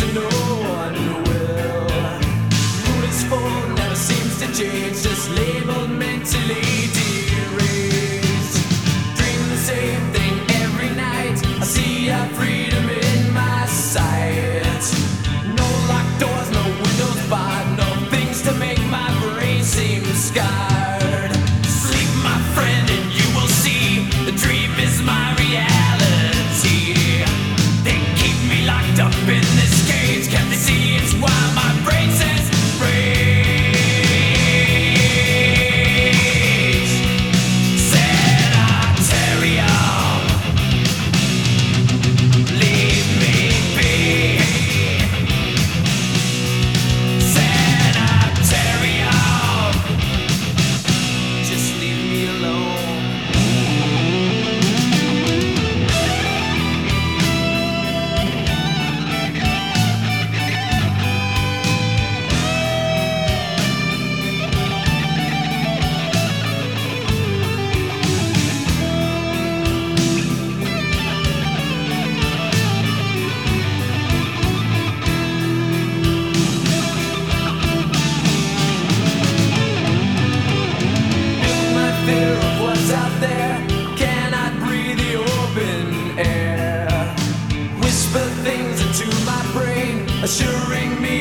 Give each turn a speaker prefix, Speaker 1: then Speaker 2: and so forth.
Speaker 1: no one will. Rule is full, never seems to change, just labeled mentally deranged. Dream the same thing every night, I see a freedom in my sight. No locked doors, no windows barred, no things to make my brain seem scarred. Sleep, my friend, and you will see the dream is my reality. They keep me locked up in this cage, can't they see it's why my brain says rage? Sanitarium, leave me be. Sanitarium, just leave me alone. My fear of what's out there cannot breathe the open air. Whisper things into my brain, assuring me